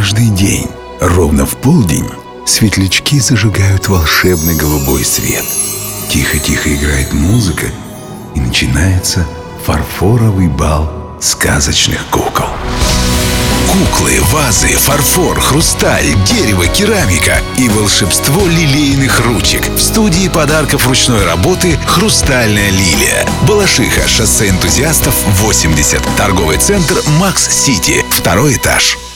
Каждый день, ровно в полдень, светлячки зажигают волшебный голубой свет. Тихо-тихо играет музыка, и начинается фарфоровый бал сказочных кукол. Куклы, вазы, фарфор, хрусталь, дерево, керамика и волшебство лилейных ручек. В студии подарков ручной работы «Хрустальная лилия». Балашиха, шоссе энтузиастов, 80. Торговый центр «Макс Сити», 2-й этаж.